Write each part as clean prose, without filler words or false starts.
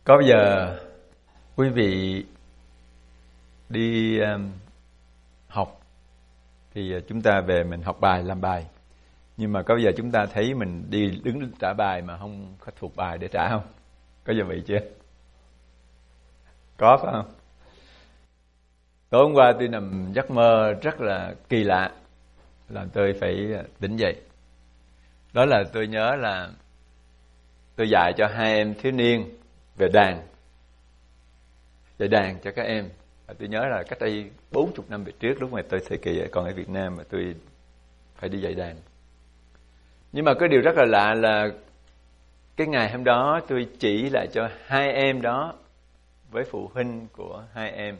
Có bao giờ quý vị đi học thì chúng ta về mình học bài, làm bài. Nhưng mà có bao giờ chúng ta thấy mình đi đứng trả bài mà không có thuộc bài để trả không? Có giờ vậy chưa? Có phải không? Tối hôm qua tôi nằm giấc mơ rất là kỳ lạ, làm tôi phải tỉnh dậy. Đó là tôi nhớ là tôi dạy cho hai em thiếu niên về đàn, dạy đàn cho các em. Tôi nhớ là cách đây 40 năm về trước, lúc mà tôi thời kỳ còn ở Việt Nam mà tôi phải đi dạy đàn. Nhưng mà cái điều rất là lạ là cái ngày hôm đó tôi chỉ lại cho hai em đó với phụ huynh của hai em,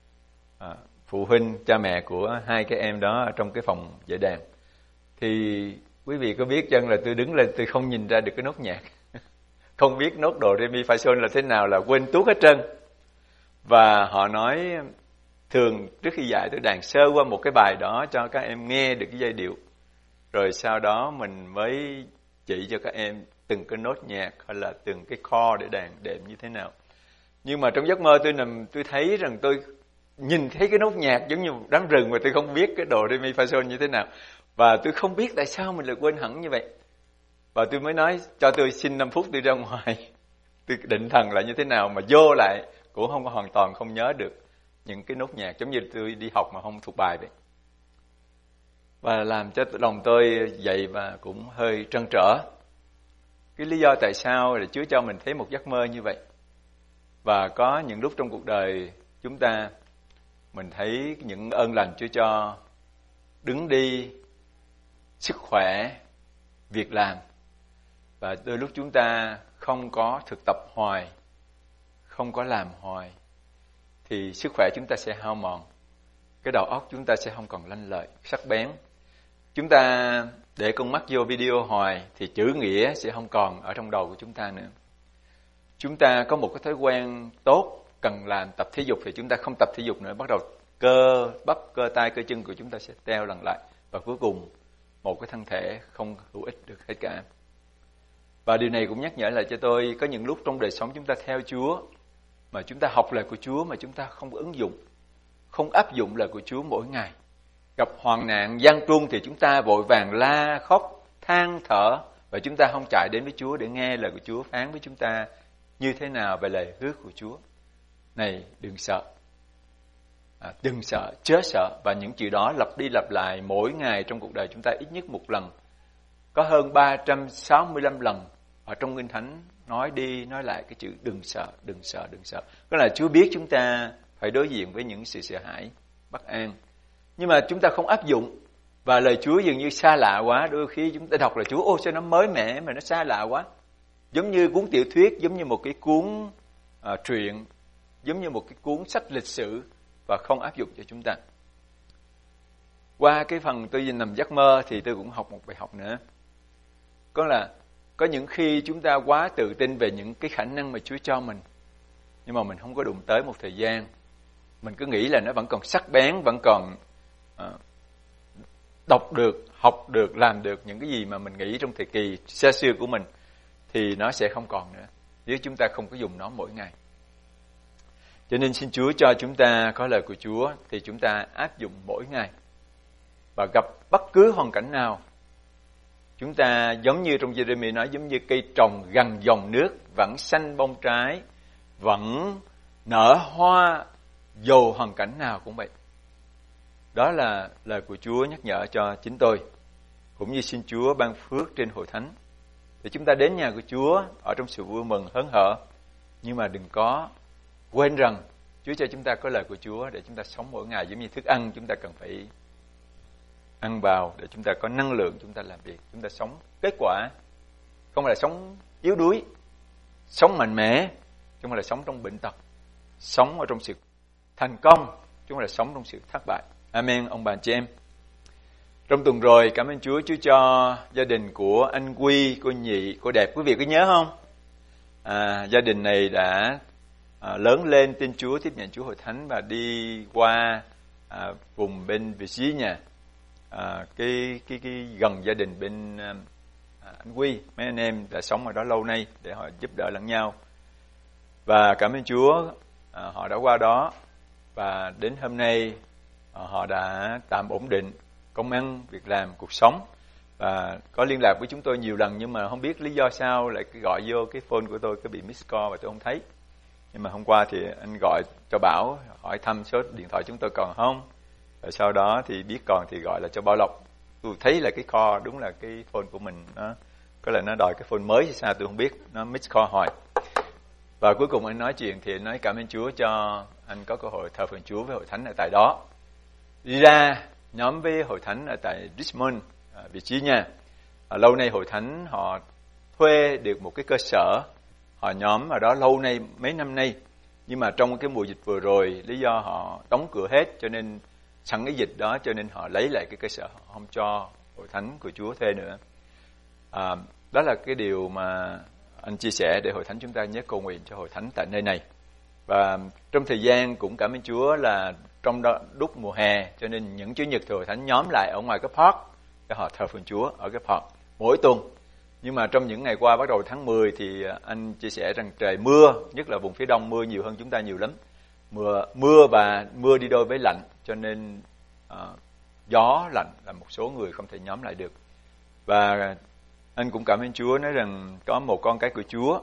phụ huynh, cha mẹ của hai cái em đó ở trong cái phòng dạy đàn. Thì quý vị có biết chăng là tôi đứng lên tôi không nhìn ra được cái nốt nhạc, không biết nốt đồ re mi fa sol là thế nào, là quên tuốt hết trơn. Và họ nói thường trước khi dạy tôi đàn sơ qua một cái bài đó cho các em nghe được cái giai điệu, rồi sau đó mình mới chỉ cho các em từng cái nốt nhạc hay là từng cái chord để đàn đệm như thế nào. Nhưng mà trong giấc mơ tôi nằm, tôi thấy rằng tôi nhìn thấy cái nốt nhạc giống như một đám rừng mà tôi không biết cái đồ re mi fa sol như thế nào. Và tôi không biết tại sao mình lại quên hẳn như vậy. Và tôi mới nói cho tôi xin 5 phút tôi ra ngoài, tôi định thần lại như thế nào, mà vô lại cũng không có hoàn toàn không nhớ được những cái nốt nhạc, giống như tôi đi học mà không thuộc bài vậy. Và làm cho lòng tôi dậy và cũng hơi trăn trở. Cái lý do tại sao là Chúa cho mình thấy một giấc mơ như vậy. Và có những lúc trong cuộc đời chúng ta, mình thấy những ơn lành Chúa cho, đứng đi, sức khỏe, việc làm. Và đôi lúc chúng ta không có thực tập hoài, không có làm hoài, thì sức khỏe chúng ta sẽ hao mòn, cái đầu óc chúng ta sẽ không còn lanh lợi, sắc bén. Chúng ta để con mắt vô video hoài thì chữ nghĩa sẽ không còn ở trong đầu của chúng ta nữa. Chúng ta có một cái thói quen tốt, cần làm tập thể dục thì chúng ta không tập thể dục nữa, bắt đầu cơ bắp, cơ tay, cơ chân của chúng ta sẽ teo lần lại, và cuối cùng một cái thân thể không hữu ích được hết cả. Và điều này cũng nhắc nhở lại cho tôi, có những lúc trong đời sống chúng ta theo Chúa, mà chúng ta học lời của Chúa mà chúng ta không ứng dụng, không áp dụng lời của Chúa mỗi ngày. Gặp hoạn nạn, gian truân thì chúng ta vội vàng la khóc, than thở, và chúng ta không chạy đến với Chúa để nghe lời của Chúa phán với chúng ta như thế nào về lời hứa của Chúa. Này, đừng sợ. Đừng sợ, chớ sợ. Và những chuyện đó lặp đi lặp lại mỗi ngày trong cuộc đời chúng ta ít nhất một lần. Có hơn 365 lần ở trong Kinh Thánh nói đi nói lại cái chữ đừng sợ, đừng sợ, đừng sợ. Đó là Chúa biết chúng ta phải đối diện với những sự sợ hãi, bất an. Nhưng mà chúng ta không áp dụng, và lời Chúa dường như xa lạ quá. Đôi khi chúng ta đọc lời Chúa, ô sao nó mới mẻ mà nó xa lạ quá. Giống như cuốn tiểu thuyết, giống như một cái cuốn truyện, giống như một cái cuốn sách lịch sử, và không áp dụng cho chúng ta. Qua cái phần tôi nằm giấc mơ thì tôi cũng học một bài học nữa. Có những khi chúng ta quá tự tin về những cái khả năng mà Chúa cho mình, nhưng mà mình không có đụng tới một thời gian, mình cứ nghĩ là nó vẫn còn sắc bén, vẫn còn đọc được, học được, làm được những cái gì mà mình nghĩ trong thời kỳ xa xưa của mình, thì nó sẽ không còn nữa nếu chúng ta không có dùng nó mỗi ngày. Cho nên xin Chúa cho chúng ta có lời của Chúa thì chúng ta áp dụng mỗi ngày, và gặp bất cứ hoàn cảnh nào, chúng ta giống như trong Giê-rê-mi nói, giống như cây trồng gần dòng nước, vẫn xanh bông trái, vẫn nở hoa, dù hoàn cảnh nào cũng vậy. Đó là lời của Chúa nhắc nhở cho chính tôi, cũng như xin Chúa ban phước trên hội thánh, để chúng ta đến nhà của Chúa ở trong sự vui mừng hớn hở, nhưng mà đừng có quên rằng Chúa cho chúng ta có lời của Chúa để chúng ta sống mỗi ngày, giống như thức ăn chúng ta cần phải ăn vào để chúng ta có năng lượng, chúng ta làm việc, chúng ta sống kết quả, không phải là sống yếu đuối, sống mạnh mẽ, không phải là sống trong bệnh tật, sống ở trong sự thành công, chứ không phải là sống trong sự thất bại. Amen, ông bà chị em. Trong tuần rồi, cảm ơn Chúa, Chúa cho gia đình của anh Quy, cô Nhị, cô Đẹp, quý vị có nhớ không? Gia đình này đã lớn lên tin Chúa, tiếp nhận Chúa hội thánh và đi qua vùng bên Virginia, cái gần gia đình bên anh Quy. Mấy anh em đã sống ở đó lâu nay để họ giúp đỡ lẫn nhau. Và cảm ơn Chúa, họ đã qua đó và đến hôm nay họ đã tạm ổn định công ăn, việc làm, cuộc sống và có liên lạc với chúng tôi nhiều lần, nhưng mà không biết lý do sao lại gọi vô cái phone của tôi cái bị miss call và tôi không thấy. Nhưng mà hôm qua thì anh gọi cho Bảo hỏi thăm số điện thoại chúng tôi còn không, rồi sau đó thì biết còn thì gọi là cho Bảo Lộc. Tôi thấy là cái call đúng là cái phone của mình, nó có lẽ nó đòi cái phone mới hay sao tôi không biết, nó miss call hoài. Và cuối cùng anh nói chuyện thì anh nói cảm ơn Chúa cho anh có cơ hội thờ phượng Chúa với hội thánh ở tại đó. Đi ra nhóm với hội thánh ở tại Richmond, Virginia. Lâu nay hội thánh họ thuê được một cái cơ sở, họ nhóm ở đó lâu nay, mấy năm nay. Nhưng mà trong cái mùa dịch vừa rồi, lý do họ đóng cửa hết, cho nên sẵn cái dịch đó cho nên họ lấy lại cái cơ sở, họ không cho hội thánh của Chúa thuê nữa. Đó là cái điều mà anh chia sẻ để hội thánh chúng ta nhớ cầu nguyện cho hội thánh tại nơi này. Và trong thời gian cũng cảm ơn Chúa là trong đó lúc mùa hè, cho nên những Chủ nhật thì hội thánh nhóm lại ở ngoài cái park để họ thờ phượng Chúa ở cái park mỗi tuần. Nhưng mà trong những ngày qua bắt đầu tháng 10 thì anh chia sẻ rằng trời mưa, nhất là vùng phía đông mưa nhiều hơn chúng ta nhiều lắm. Mưa và mưa đi đôi với lạnh, cho nên gió lạnh là một số người không thể nhóm lại được. Và anh cũng cảm ơn Chúa nói rằng có một con cái của Chúa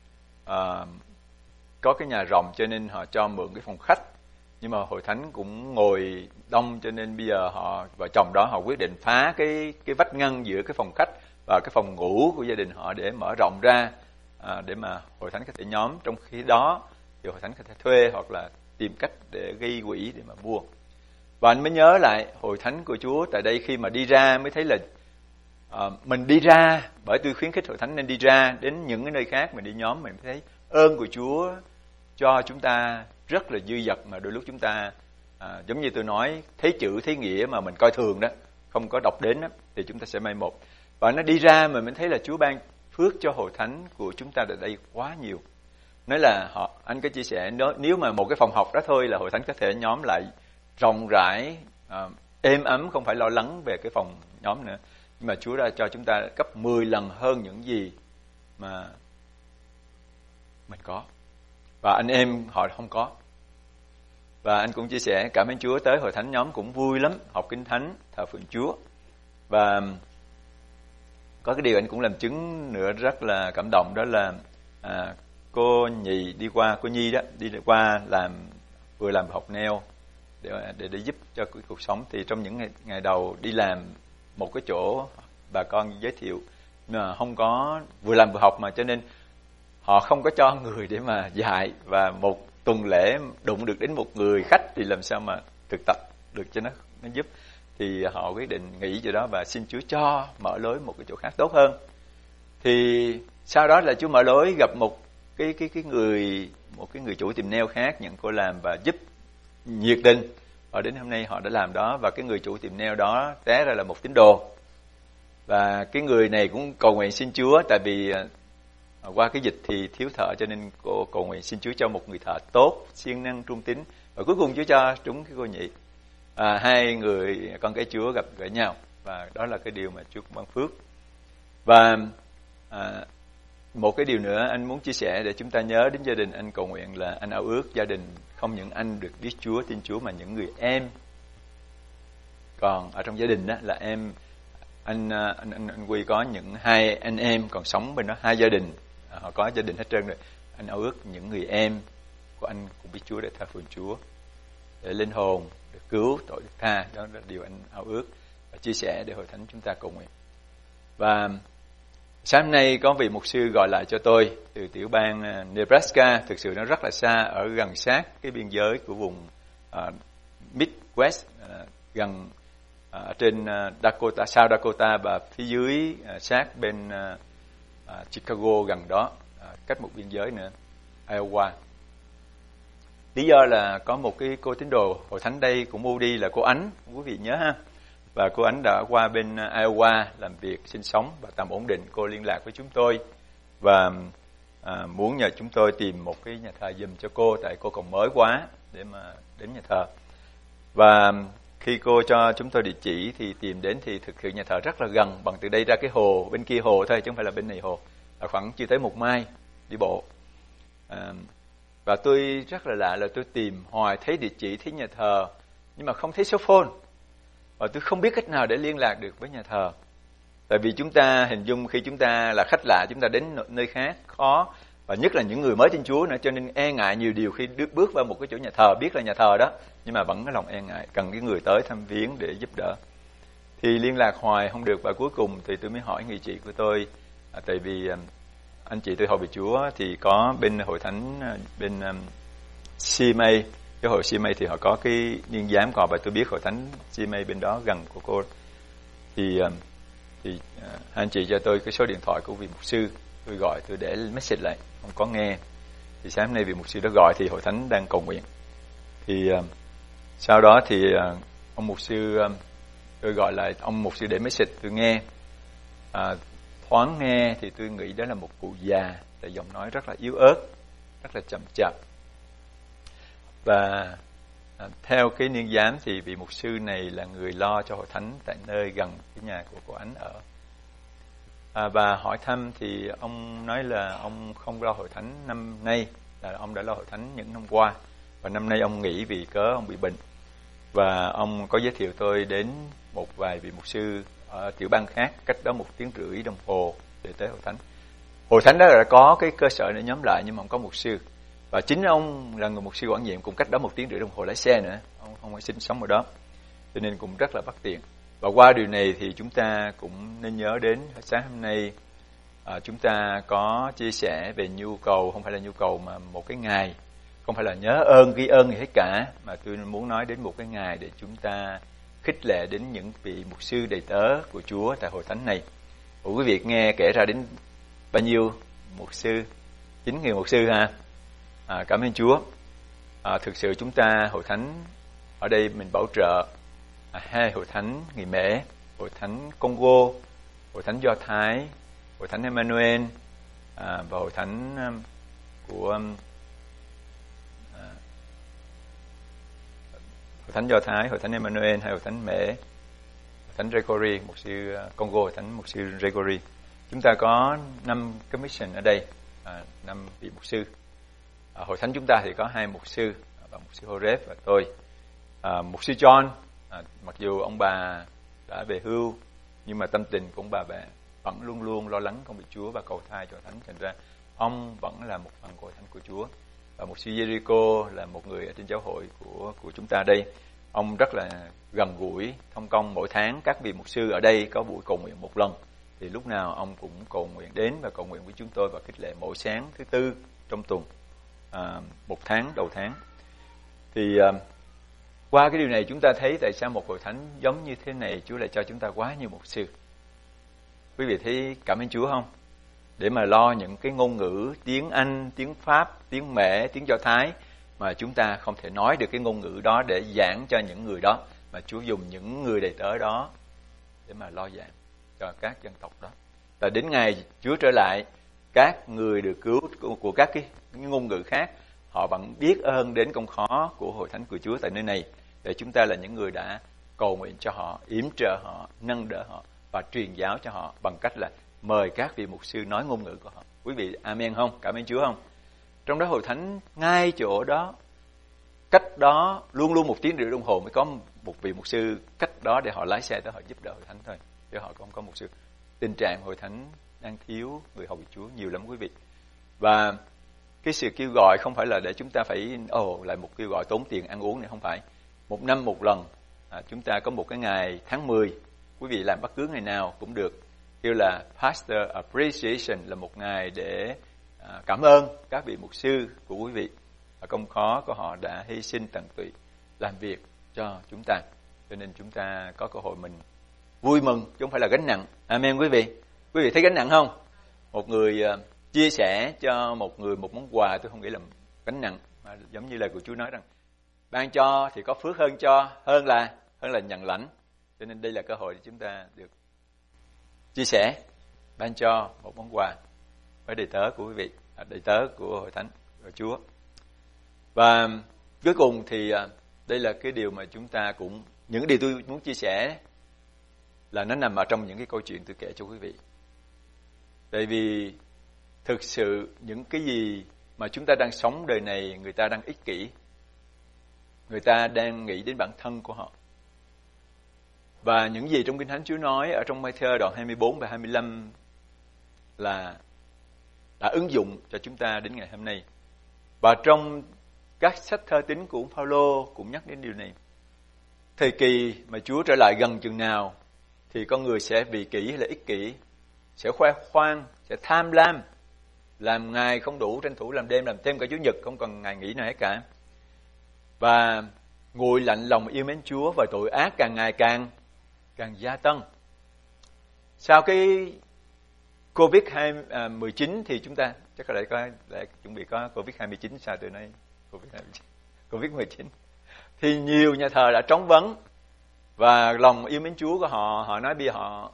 có cái nhà rộng cho nên họ cho mượn cái phòng khách. Nhưng mà hội thánh cũng ngồi đông cho nên bây giờ họ vợ chồng đó họ quyết định phá cái vách ngăn giữa cái phòng khách và cái phòng ngủ của gia đình họ để mở rộng ra để mà hội thánh có thể nhóm. Trong khi đó thì hội thánh có thể thuê hoặc là tìm cách để gây quỹ để mà mua. Và anh mới nhớ lại hội thánh của Chúa tại đây, khi mà đi ra mới thấy là mình đi ra, bởi tôi khuyến khích hội thánh nên đi ra đến những cái nơi khác mình đi nhóm, mình thấy ơn của Chúa cho chúng ta rất là dư dật, mà đôi lúc chúng ta giống như tôi nói, thấy chữ thấy nghĩa mà mình coi thường đó, không có đọc đến đó, thì chúng ta sẽ mai một. Và nó đi ra mà mình thấy là Chúa ban phước cho hội thánh của chúng ta tại đây quá nhiều. Nói là anh có chia sẻ nếu mà một cái phòng học đó thôi là hội thánh có thể nhóm lại rộng rãi, êm ấm, không phải lo lắng về cái phòng nhóm nữa. Nhưng mà Chúa đã cho chúng ta gấp 10 lần hơn những gì mà mình có, và anh em họ không có. Và anh cũng chia sẻ cảm ơn Chúa, tới hội thánh nhóm cũng vui lắm, học kinh thánh, thờ phượng Chúa. Và có cái điều anh cũng làm chứng nữa rất là cảm động, đó là cô Nhì đi qua, cô Nhi đó đi qua vừa làm học nail để giúp cho cuộc sống. Thì trong những ngày đầu đi làm một cái chỗ bà con giới thiệu mà không có vừa làm vừa học, mà cho nên họ không có cho người để mà dạy, và một tuần lễ đụng được đến một người khách thì làm sao mà thực tập được cho nó giúp. Thì họ quyết định nghỉ chỗ đó và xin Chúa cho mở lối một cái chỗ khác tốt hơn. Thì sau đó là Chúa mở lối gặp một cái người chủ tiệm nail khác nhận cô làm và giúp nhiệt tình. Và đến hôm nay họ đã làm đó, và cái người chủ tiệm nail đó té ra là một tín đồ. Và cái người này cũng cầu nguyện xin Chúa, tại vì qua cái dịch thì thiếu thợ, cho nên cô cầu nguyện xin Chúa cho một người thợ tốt, siêng năng, trung tín. Và cuối cùng Chúa cho trúng cái cô Nhị. Hai người con cái Chúa gặp gỡ nhau, và đó là cái điều mà Chúa ban phước. Và một cái điều nữa anh muốn chia sẻ để chúng ta nhớ đến gia đình. Anh cầu nguyện là anh ao ước gia đình không những anh được biết Chúa, tin Chúa, mà những người em còn ở trong gia đình đó là em. Anh Quy có những hai anh em còn sống bên đó, hai gia đình, họ có gia đình hết trơn rồi. Anh ao ước những người em của anh cũng biết Chúa để thờ phượng Chúa, để linh hồn được cứu, tội được tha. Đó là điều anh ao ước và chia sẻ để hội thánh chúng ta cầu nguyện. Và sáng nay có vị mục sư gọi lại cho tôi từ tiểu bang Nebraska, thực sự nó rất là xa, ở gần sát cái biên giới của vùng Midwest, gần trên Dakota, South Dakota, và phía dưới sát bên Chicago gần đó, cách một biên giới nữa, Iowa. Lý do là có một cái cô tín đồ hội thánh đây cũng mua đi là cô Ánh, quý vị nhớ ha. Và cô Ánh đã qua bên Iowa làm việc, sinh sống và tạm ổn định. Cô liên lạc với chúng tôi và muốn nhờ chúng tôi tìm một cái nhà thờ giùm cho cô, tại cô còn mới quá để mà đến nhà thờ. Và khi cô cho chúng tôi địa chỉ thì tìm đến thì thực sự nhà thờ rất là gần, bằng từ đây ra cái hồ, bên kia hồ thôi chứ không phải là bên này hồ, là khoảng chưa tới 1 mile đi bộ. Và tôi rất là lạ là tôi tìm hoài thấy địa chỉ, thấy nhà thờ, nhưng mà không thấy số phone. Và tôi không biết cách nào để liên lạc được với nhà thờ. Tại vì chúng ta hình dung khi chúng ta là khách lạ, chúng ta đến nơi khác khó, và nhất là những người mới tin Chúa nữa, cho nên e ngại nhiều điều khi bước vào một cái chỗ nhà thờ, biết là nhà thờ đó, nhưng mà vẫn có lòng e ngại, cần cái người tới thăm viếng để giúp đỡ. Thì liên lạc hoài không được, và cuối cùng thì tôi mới hỏi người chị của tôi, tại vì anh chị tôi hầu về Chúa thì có bên hội thánh bên CMA, cái hội CMA thì họ có cái niên giám còn, và tôi biết hội thánh CMA bên đó gần của cô, thì anh chị cho tôi cái số điện thoại của vị mục sư. Tôi gọi, tôi để message lại, không có nghe. Thì sáng hôm nay vị mục sư đó gọi thì hội thánh đang cầu nguyện. Thì sau đó thì ông mục sư, tôi gọi lại, ông mục sư để message tôi nghe. Thoáng nghe thì tôi nghĩ đó là một cụ già, tại giọng nói rất là yếu ớt, rất là chậm chạp. Và theo cái niên giám thì vị mục sư này là người lo cho hội thánh tại nơi gần cái nhà của cô Ánh ở. Và hỏi thăm thì ông nói là ông không lo hội thánh năm nay, là ông đã lo hội thánh những năm qua, và năm nay ông nghỉ vì cớ ông bị bệnh. Và ông có giới thiệu tôi đến một vài vị mục sư ở tiểu bang khác, cách đó 1 tiếng rưỡi đồng hồ để tới hội thánh. Hội thánh đó đã có cái cơ sở để nhóm lại, nhưng mà không có mục sư. Và chính ông là người mục sư quản nhiệm, cũng cách đó 1 tiếng rưỡi đồng hồ lái xe nữa, ông không có sinh sống ở đó, cho nên cũng rất là bất tiện. Và qua điều này thì chúng ta cũng nên nhớ đến sáng hôm nay chúng ta có chia sẻ về nhu cầu, không phải là nhu cầu mà một cái ngày, không phải là nhớ ơn, ghi ơn gì hết cả, mà tôi muốn nói đến một cái ngày để chúng ta khích lệ đến những vị mục sư đầy tớ của Chúa tại hội thánh này. Quý vị nghe kể ra đến bao nhiêu mục sư? 9 người mục sư ha. Cảm ơn Chúa. Thực sự chúng ta hội thánh ở đây mình bảo trợ 2 hội thánh người Mễ, hội thánh Congo, hội thánh Do Thái, hội thánh Emmanuel, và hội thánh của hội thánh Do Thái, hội thánh Emmanuel, hay hội thánh Mễ, hội thánh Gregory, mục sư Congo, hội thánh mục sư Gregory. Chúng ta có 5 commission ở đây, 5 vị mục sư. Hội thánh chúng ta thì có 2 mục sư, và mục sư Horeb và tôi. Mục sư John, mặc dù ông bà đã về hưu, nhưng mà tâm tình của ông bà vẫn luôn luôn lo lắng công việc Chúa và cầu thai cho thánh, thành ra ông vẫn là một phần của thánh của Chúa. Và mục sư Jericho là một người ở trên giáo hội của chúng ta đây. Ông rất là gần gũi, thông công mỗi tháng các vị mục sư ở đây có buổi cầu nguyện một lần, thì lúc nào ông cũng cầu nguyện đến và cầu nguyện với chúng tôi và khích lệ mỗi sáng thứ Tư trong tuần, một tháng đầu tháng. Thì qua cái điều này chúng ta thấy tại sao một hội thánh giống như thế này Chúa lại cho chúng ta quá nhiều mục sư. Quý vị thấy cảm ơn Chúa không? Để mà lo những cái ngôn ngữ tiếng Anh, tiếng Pháp, tiếng Mễ, tiếng Do Thái mà chúng ta không thể nói được cái ngôn ngữ đó để giảng cho những người đó, mà Chúa dùng những người đầy tớ đó để mà lo giảng cho các dân tộc đó. Và đến ngày Chúa trở lại, các người được cứu của các cái ngôn ngữ khác, họ vẫn biết ơn đến công khó của hội thánh của Chúa tại nơi này, để chúng ta là những người đã cầu nguyện cho họ, yểm trợ họ, nâng đỡ họ và truyền giáo cho họ bằng cách là mời các vị mục sư nói ngôn ngữ của họ. Quý vị amen không? Cảm ơn Chúa không? Trong đó hội thánh ngay chỗ đó, cách đó luôn luôn 1 tiếng rưỡi đồng hồ mới có một vị mục sư cách đó để họ lái xe tới họ giúp đỡ hội thánh thôi, chứ họ không có mục sư. Tình trạng hội thánh đang thiếu người hầu việc Chúa nhiều lắm quý vị. Và cái sự kêu gọi không phải là để chúng ta phải lại một kêu gọi tốn tiền ăn uống này, không phải. Một năm một lần chúng ta có một cái ngày tháng 10, quý vị làm bất cứ ngày nào cũng được, kêu là Pastor Appreciation, là một ngày để cảm ơn các vị mục sư của quý vị, công khó của họ đã hy sinh tận tụy làm việc cho chúng ta, cho nên chúng ta có cơ hội mình vui mừng chứ không phải là gánh nặng. Amen quý vị. Quý vị thấy gánh nặng không? Một người chia sẻ cho một người một món quà, tôi không nghĩ là gánh nặng, mà giống như lời của Chúa nói rằng ban cho thì có phước hơn cho, hơn là nhận lãnh. Cho nên đây là cơ hội để chúng ta được chia sẻ, ban cho một món quà với đầy tớ của quý vị, đầy tớ của hội thánh của Chúa. Và cuối cùng thì đây là cái điều mà chúng ta cũng, những điều tôi muốn chia sẻ là nó nằm ở trong những cái câu chuyện tôi kể cho quý vị. Tại vì thực sự những cái gì mà chúng ta đang sống đời này, người ta đang ích kỷ. Người ta đang nghĩ đến bản thân của họ. Và những gì trong Kinh Thánh Chúa nói ở trong Ma-thi-ơ đoạn 24 và 25 là đã ứng dụng cho chúng ta đến ngày hôm nay. Và trong các sách thơ tín của Phaolô cũng nhắc đến điều này. Thời kỳ mà Chúa trở lại gần chừng nào thì con người sẽ vị kỷ hay là ích kỷ, sẽ khoe khoang, sẽ tham lam, làm ngày không đủ, tranh thủ làm đêm, làm thêm cả Chủ nhật, không cần ngày nghỉ nào hết cả. Và nguội lạnh lòng yêu mến Chúa, và tội ác càng ngày càng gia tăng. Sau cái Covid-19 thì chúng ta chắc là để chuẩn bị có Covid-19, sao từ nay Covid-19 thì nhiều nhà thờ đã trống vắng, và lòng yêu mến Chúa của họ nói bây giờ họ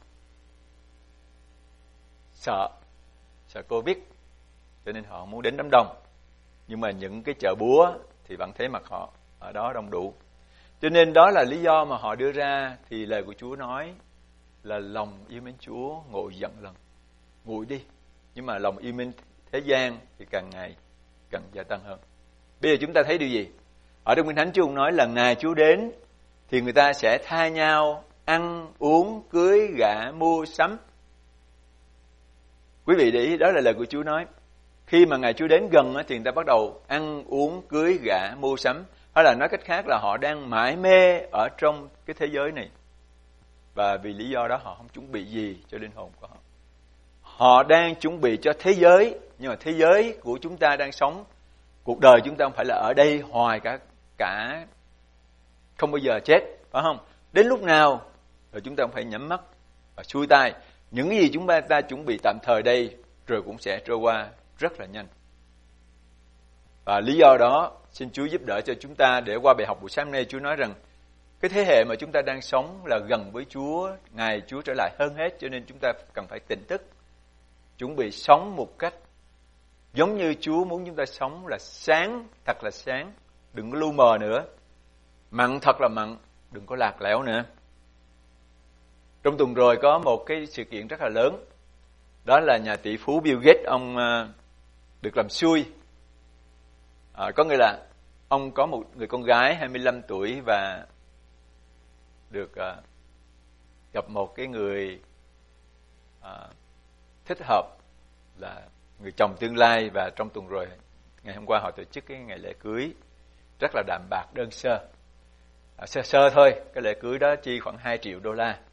sợ Covid, cho nên họ không muốn đến đám đông. Nhưng mà những cái chợ búa thì vẫn thấy mặt họ ở đó đông đủ. Cho nên đó là lý do mà họ đưa ra. Thì lời của Chúa nói là lòng yêu mến Chúa nguội dần lần, nguội đi. Nhưng mà lòng yêu mến thế gian thì càng ngày càng gia tăng hơn. Bây giờ chúng ta thấy điều gì? Ở trong Kinh Thánh Chúa nói là ngày Chúa đến thì người ta sẽ thay nhau ăn, uống, cưới, gả, mua, sắm. Quý vị để ý, đó là lời của Chúa nói. Khi mà ngày Chúa đến gần thì người ta bắt đầu ăn, uống, cưới, gả, mua sắm. Hay là nói cách khác là họ đang mải mê ở trong cái thế giới này. Và vì lý do đó họ không chuẩn bị gì cho linh hồn của họ. Họ đang chuẩn bị cho thế giới, nhưng mà thế giới của chúng ta đang sống, cuộc đời chúng ta không phải là ở đây hoài cả không bao giờ chết, phải không? Đến lúc nào rồi chúng ta phải nhắm mắt và xuôi tay. Những gì chúng ta chuẩn bị tạm thời đây rồi cũng sẽ trôi qua rất là nhanh. Và lý do đó xin Chúa giúp đỡ cho chúng ta, để qua bài học buổi sáng nay Chúa nói rằng cái thế hệ mà chúng ta đang sống là gần với Chúa, ngày Chúa trở lại hơn hết, cho nên chúng ta cần phải tỉnh thức, chuẩn bị sống một cách giống như Chúa muốn chúng ta sống, là sáng, thật là sáng, đừng có lu mờ nữa, mặn thật là mặn, đừng có lạc lẽo nữa. Trong tuần rồi có một cái sự kiện rất là lớn, đó là nhà tỷ phú Bill Gates, ông được làm xui. Có nghĩa là ông có một người con gái 25 tuổi và được gặp một cái người thích hợp là người chồng tương lai. Và trong tuần rồi, ngày hôm qua họ tổ chức cái ngày lễ cưới rất là đạm bạc, đơn sơ. Sơ thôi, cái lễ cưới đó chi khoảng 2 triệu đô la.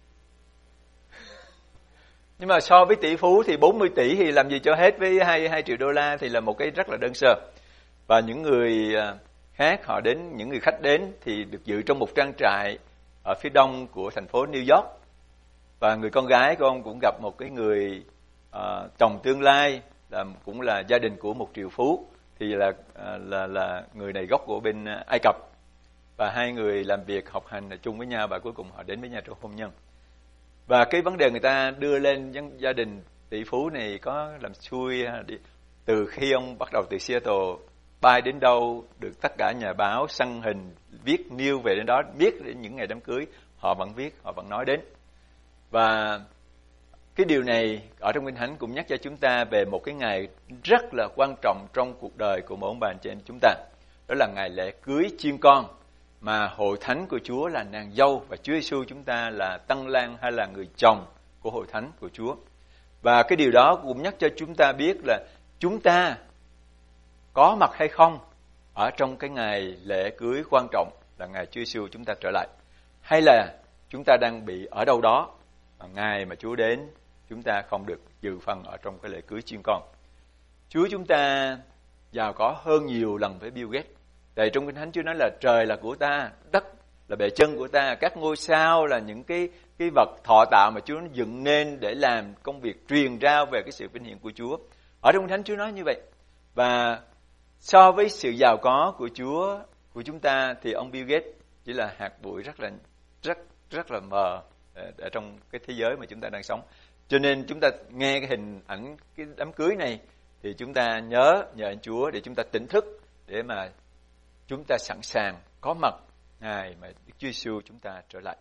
Nhưng mà so với tỷ phú thì 40 tỷ thì làm gì cho hết với 2 triệu đô la, thì là một cái rất là đơn sơ. Và những người khác họ đến, những người khách đến thì được dự trong một trang trại ở phía đông của thành phố New York. Và người con gái của ông cũng gặp một cái người chồng tương lai, cũng là gia đình của một triệu phú, thì là người này gốc của bên Ai Cập. Và hai người làm việc học hành chung với nhau, và cuối cùng họ đến với nhau trong hôn nhân. Và cái vấn đề người ta đưa lên gia đình tỷ phú này có làm xui, từ khi ông bắt đầu từ Seattle bay đến đâu, được tất cả nhà báo săn hình, viết news về đến đó, biết đến những ngày đám cưới, họ vẫn viết, họ vẫn nói đến. Và cái điều này ở trong Kinh Thánh cũng nhắc cho chúng ta về một cái ngày rất là quan trọng trong cuộc đời của mỗi ông bà anh chị em chúng ta. Đó là ngày lễ cưới chiên con, mà hội thánh của Chúa là nàng dâu, và Chúa Giêsu chúng ta là tân lang hay là người chồng của hội thánh của Chúa. Và cái điều đó cũng nhắc cho chúng ta biết là chúng ta có mặt hay không ở trong cái ngày lễ cưới quan trọng là ngày Chúa Giêsu chúng ta trở lại, hay là chúng ta đang bị ở đâu đó mà ngày mà Chúa đến chúng ta không được dự phần ở trong cái lễ cưới chiên con. Chúa chúng ta giàu có hơn nhiều lần với Bill Gates. Tại trong Kinh Thánh Chúa nói là trời là của ta, đất là bề chân của ta, các ngôi sao là những cái vật thọ tạo mà Chúa dựng nên để làm công việc truyền rao về cái sự vinh hiển của Chúa. Ở trong Kinh Thánh Chúa nói như vậy. Và so với sự giàu có của Chúa, của chúng ta, thì ông Bill Gates chỉ là hạt bụi rất là mờ ở trong cái thế giới mà chúng ta đang sống. Cho nên chúng ta nghe cái hình ảnh cái đám cưới này thì chúng ta nhớ ơn Chúa để chúng ta tỉnh thức, để mà chúng ta sẵn sàng có mặt ngày mà Đức Chúa Giêsu chúng ta trở lại.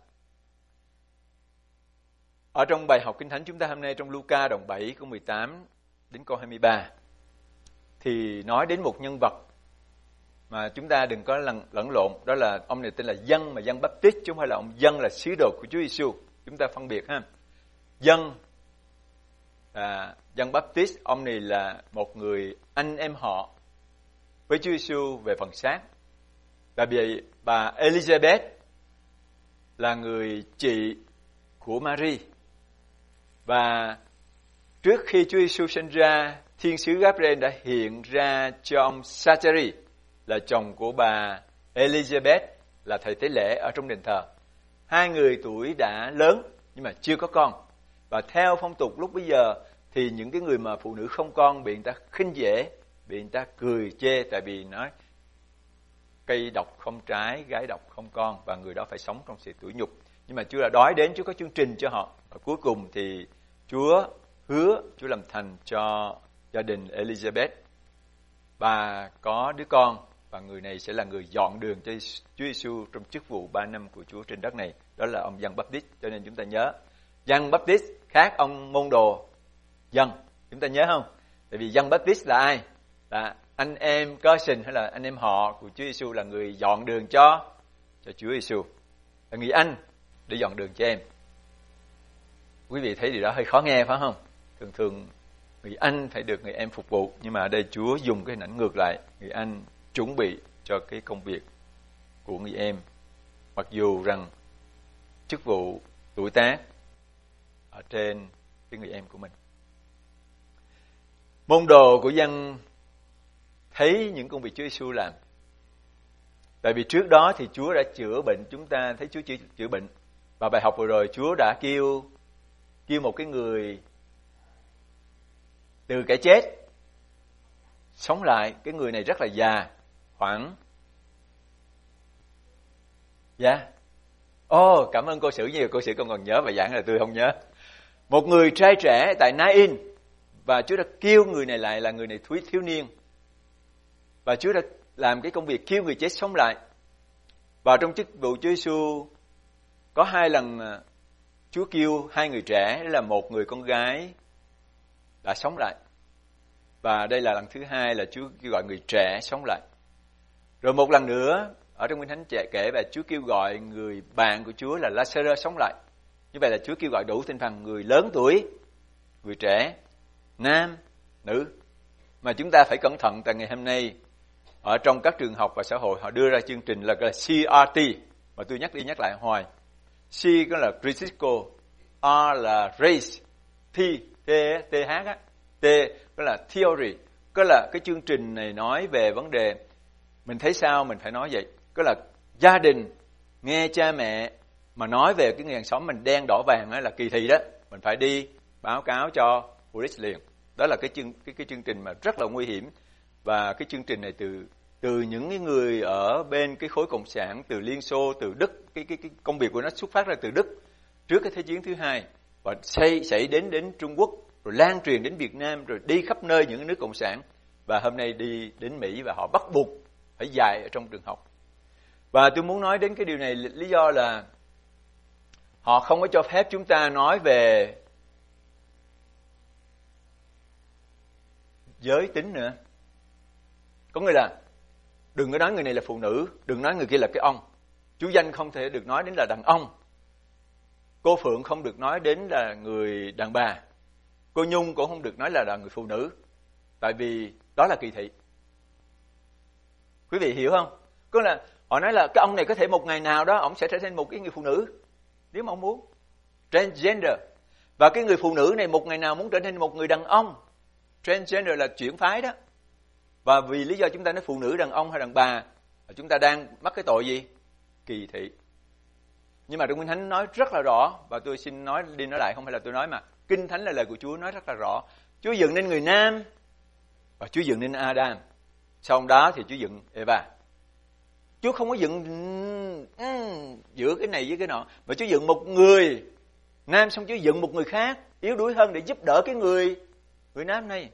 Ở trong bài học Kinh Thánh chúng ta hôm nay, trong Luca đoạn 7 câu 18 đến câu 23, thì nói đến một nhân vật mà chúng ta đừng có lẫn lộn. Đó là ông này tên là Giăng, mà Giăng Baptist, chứ không phải là ông Giăng là sứ đồ của Chúa Giêsu. Chúng ta phân biệt ha. Giăng Baptist, ông này là một người anh em họ với Chúa Giêsu về phần xác. Tại vì bà Elizabeth là người chị của Mary. Và trước khi Chúa Giêsu sinh ra, thiên sứ Gabriel đã hiện ra cho ông Zachary, là chồng của bà Elizabeth, là thầy tế lễ ở trong đền thờ. Hai người tuổi đã lớn nhưng mà chưa có con. Và theo phong tục lúc bấy giờ thì những cái người mà phụ nữ không con bị người ta khinh dễ, bị người ta cười chê, tại vì nói cây độc không trái, gái độc không con, và người đó phải sống trong sự tủi nhục. Nhưng mà Chúa đã đói đến, Chúa có chương trình cho họ. Và cuối cùng thì Chúa hứa, Chúa làm thành cho gia đình Elizabeth. Bà có đứa con, và người này sẽ là người dọn đường cho Chúa Giêsu trong chức vụ 3 năm của Chúa trên đất này. Đó là ông Giăng Baptist. Cho nên chúng ta nhớ, Giăng Baptist khác ông môn đồ Giăng. Chúng ta nhớ không? Tại vì Giăng Baptist là ai? Là anh em cousin hay là anh em họ của Chúa Giêsu, là người dọn đường cho Chúa Giêsu, là người anh để dọn đường cho em. Quý vị thấy điều đó hơi khó nghe phải không? Thường thường người anh phải được người em phục vụ, nhưng mà ở đây Chúa dùng cái hình ảnh ngược lại, người anh chuẩn bị cho cái công việc của người em, mặc dù rằng chức vụ tuổi tác ở trên cái người em của mình. Môn đồ của Giăng thấy những công việc Chúa Giêsu làm. Tại vì trước đó thì Chúa đã chữa bệnh, chúng ta thấy Chúa chữa bệnh. Và bài học vừa rồi Chúa đã kêu một cái người từ cái chết sống lại. Cái người này rất là già, khoảng cảm ơn cô Sử nhiều. Cô Sử con còn nhớ bài giảng là tôi không nhớ. Một người trai trẻ tại Nain, và Chúa đã kêu người này lại, là người này thiếu niên. Và Chúa đã làm cái công việc kêu người chết sống lại. Và trong chức vụ Chúa Giêsu có 2 lần Chúa kêu 2 người trẻ, là một người con gái đã sống lại. Và đây là lần thứ 2 là Chúa kêu gọi người trẻ sống lại. Rồi một lần nữa ở trong Kinh Thánh kể và Chúa kêu gọi người bạn của Chúa là Lazarus sống lại. Như vậy là Chúa kêu gọi đủ thành phần người lớn tuổi, người trẻ, nam, nữ. Mà chúng ta phải cẩn thận, tại ngày hôm nay ở trong các trường học và xã hội họ đưa ra chương trình là CRT, mà tôi nhắc đi nhắc lại hoài. C có là Critical, R là Race, T có là Theory. Có là cái chương trình này nói về vấn đề mình thấy sao mình phải nói vậy. Có là gia đình nghe cha mẹ mà nói về cái người hàng xóm mình đen đỏ vàng là kỳ thị đó, mình phải đi báo cáo cho police liền. Đó là cái chương trình mà rất là nguy hiểm. Và cái chương trình này từ những người ở bên cái khối cộng sản, từ Liên Xô, từ Đức, cái công việc của nó xuất phát ra từ Đức trước cái Thế chiến thứ 2 và xảy đến Trung Quốc, rồi lan truyền đến Việt Nam, rồi đi khắp nơi những nước cộng sản, và hôm nay đi đến Mỹ, và họ bắt buộc phải dạy ở trong trường học. Và tôi muốn nói đến cái điều này, lý do là họ không có cho phép chúng ta nói về giới tính nữa. Có nghĩa là đừng có nói người này là phụ nữ, đừng nói người kia là cái ông. Chú Danh không thể được nói đến là đàn ông. Cô Phượng không được nói đến là người đàn bà. Cô Nhung cũng không được nói là người phụ nữ. Tại vì đó là kỳ thị. Quý vị hiểu không? Có là họ nói là cái ông này có thể một ngày nào đó ông sẽ trở thành một cái người phụ nữ, nếu mà ông muốn. Transgender. Và cái người phụ nữ này một ngày nào muốn trở thành một người đàn ông. Transgender là chuyển phái đó. Và vì lý do chúng ta nói phụ nữ, đàn ông hay đàn bà, chúng ta đang mắc cái tội gì? Kỳ thị. Nhưng mà trong Kinh Thánh nói rất là rõ, và tôi xin nói đi nói lại, không phải là tôi nói mà Kinh Thánh là lời của Chúa nói rất là rõ. Chúa dựng nên người nam và Chúa dựng nên Adam. Sau đó thì Chúa dựng Eva. Chúa không có dựng giữa cái này với cái nọ, mà Chúa dựng một người nam, xong Chúa dựng một người khác yếu đuối hơn để giúp đỡ cái người nam này.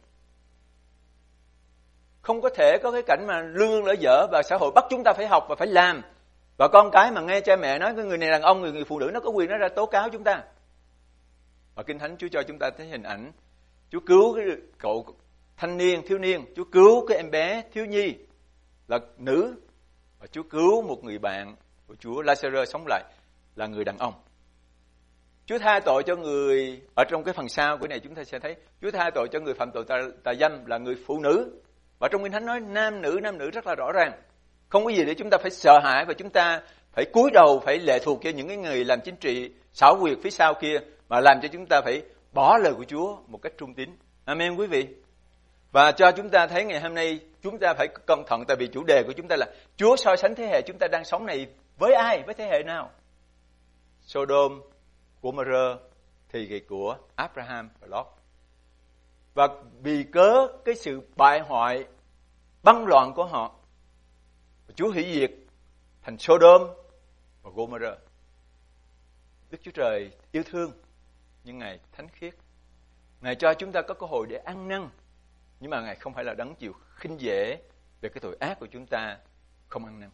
Không có thể có cái cảnh mà lương lỡ dở và xã hội bắt chúng ta phải học và phải làm. Và con cái mà nghe cha mẹ nói cái người này đàn ông, người phụ nữ, nó có quyền nó ra tố cáo chúng ta. Và Kinh Thánh Chúa cho chúng ta thấy hình ảnh. Chúa cứu cái cậu thanh niên, thiếu niên, Chúa cứu cái em bé thiếu nhi là nữ, và Chúa cứu một người bạn của Chúa Lazarus sống lại là người đàn ông. Chúa tha tội cho người, ở trong cái phần sau của này chúng ta sẽ thấy Chúa tha tội cho người phạm tội tà dâm là người phụ nữ. Và trong Kinh Thánh nói nam nữ rất là rõ ràng. Không có gì để chúng ta phải sợ hãi và chúng ta phải cúi đầu, phải lệ thuộc cho những cái người làm chính trị xảo quyệt phía sau kia, mà làm cho chúng ta phải bỏ lời của Chúa một cách trung tín. Amen quý vị. Và cho chúng ta thấy ngày hôm nay chúng ta phải cẩn thận, tại vì chủ đề của chúng ta là Chúa so sánh thế hệ chúng ta đang sống này với ai, với thế hệ nào? Sodom, Gomorrah thì của Abraham và Lot. Và vì cớ cái sự bại hoại, băng loạn của họ, Chúa hủy diệt thành Sodom và Gomorrah. Đức Chúa Trời yêu thương, nhưng Ngài thánh khiết. Ngài cho chúng ta có cơ hội để ăn năn, nhưng mà Ngài không phải là đấng chịu khinh dễ về cái tội ác của chúng ta không ăn năn.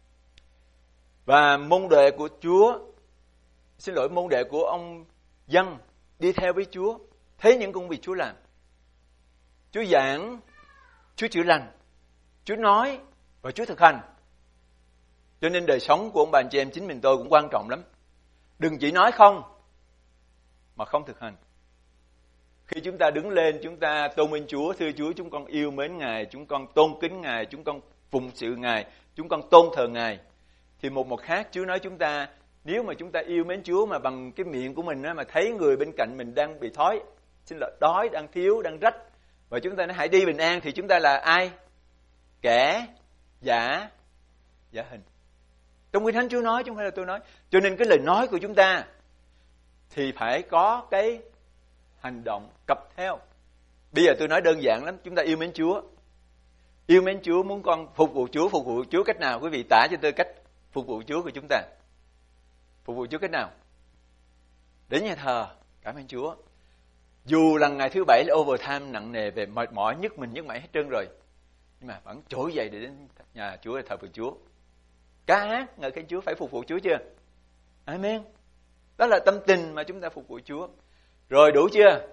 Và môn đệ của Chúa, môn đệ của ông dân đi theo với Chúa, thấy những công việc Chúa làm. Chúa giảng, Chúa chữa lành, Chúa nói và Chúa thực hành. Cho nên đời sống của ông bà anh chị em chính mình tôi cũng quan trọng lắm. Đừng chỉ nói không mà không thực hành. Khi chúng ta đứng lên, chúng ta tôn vinh Chúa, thưa Chúa, chúng con yêu mến Ngài, chúng con tôn kính Ngài, chúng con phụng sự Ngài, chúng con tôn thờ Ngài. Thì một khác Chúa nói chúng ta, nếu mà chúng ta yêu mến Chúa mà bằng cái miệng của mình mà thấy người bên cạnh mình đang bị đói, đang thiếu, đang rách, và chúng ta nói hãy đi bình an, thì chúng ta là ai? Kẻ giả hình. Trong Kinh Thánh Chúa nói chứ không phải là tôi nói. Cho nên cái lời nói của chúng ta thì phải có cái hành động cập theo. Bây giờ tôi nói đơn giản lắm, chúng ta yêu mến Chúa. Yêu mến Chúa, muốn con phục vụ Chúa cách nào? Quý vị tả cho tôi cách phục vụ Chúa của chúng ta. Phục vụ Chúa cách nào? Đến nhà thờ, cảm ơn Chúa. Dù là ngày thứ bảy là overtime nặng nề về mệt mỏi, nhức mỏi hết trơn rồi, nhưng mà vẫn trỗi dậy để đến nhà Chúa để thờ phượng Chúa. Ca hát ngợi khen Chúa, phải phục vụ Chúa chưa? Amen. Đó là tâm tình mà chúng ta phục vụ Chúa. Rồi đủ chưa?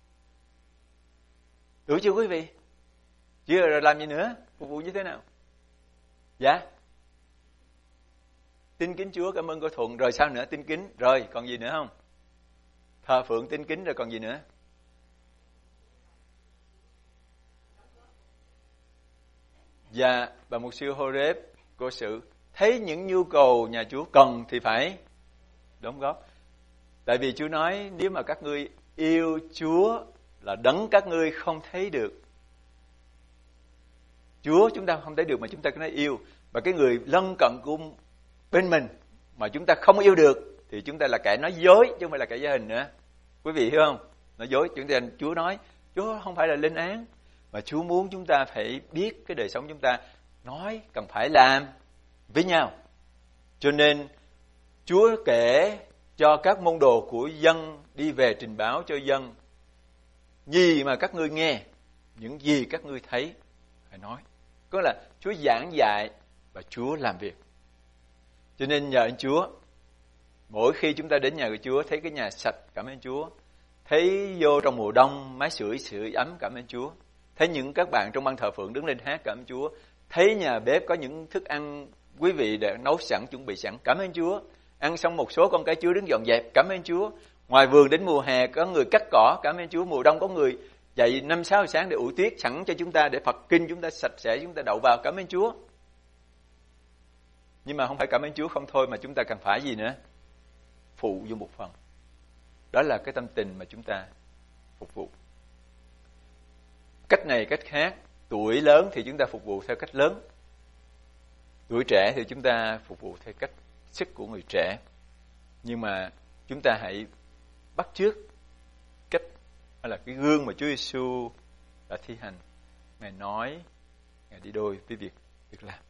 Đủ chưa quý vị? Chưa rồi làm gì nữa? Phục vụ như thế nào? Dạ. Tin kính Chúa, cảm ơn cô Thuận. Rồi sao nữa? Tin kính. Rồi còn gì nữa không? Thờ phượng, tin kính, rồi còn gì nữa? Dạ, bà mục sư Horeb, cô Sự, thấy những nhu cầu nhà Chúa cần thì phải đóng góp. Tại vì Chúa nói nếu mà các ngươi yêu Chúa là đấng các ngươi không thấy được. Chúa chúng ta không thấy được mà chúng ta cứ nói yêu. Và cái người lân cận của bên mình mà chúng ta không yêu được thì chúng ta là kẻ nói dối chứ không phải là kẻ giả hình nữa. Quý vị hiểu không? Nói dối. Chúa nói Chúa không phải là lên án, mà Chúa muốn chúng ta phải biết cái đời sống chúng ta nói cần phải làm với nhau. Cho nên Chúa kể cho các môn đồ của dân đi về trình báo cho dân: gì mà các ngươi nghe, những gì các ngươi thấy phải nói. Có là Chúa giảng dạy và Chúa làm việc. Cho nên nhờ ơn Chúa, mỗi khi chúng ta đến nhà của Chúa, thấy cái nhà sạch, cảm ơn Chúa. Thấy vô trong mùa đông máy sưởi ấm, cảm ơn Chúa. Thấy những các bạn trong ban thờ phượng đứng lên hát, cảm ơn Chúa. Thấy nhà bếp có những thức ăn quý vị để nấu sẵn, chuẩn bị sẵn, cảm ơn Chúa. Ăn xong một số con cái Chúa đứng dọn dẹp, cảm ơn Chúa. Ngoài vườn đến mùa hè có người cắt cỏ, cảm ơn Chúa. Mùa đông có người dậy 5-6 sáng để ủi tuyết sẵn cho chúng ta, để Phật kinh chúng ta sạch sẽ, chúng ta đậu vào, cảm ơn Chúa. Nhưng mà không phải cảm ơn Chúa không thôi, mà chúng ta cần phải gì nữa? Phụ vô một phần. Đó là cái tâm tình mà chúng ta phục vụ. Cách này cách khác, tuổi lớn thì chúng ta phục vụ theo cách lớn, tuổi trẻ thì chúng ta phục vụ theo cách sức của người trẻ. Nhưng mà chúng ta hãy bắt chước cách hay là cái gương mà Chúa Giêsu đã thi hành. Ngài nói, Ngài đi đôi với việc làm.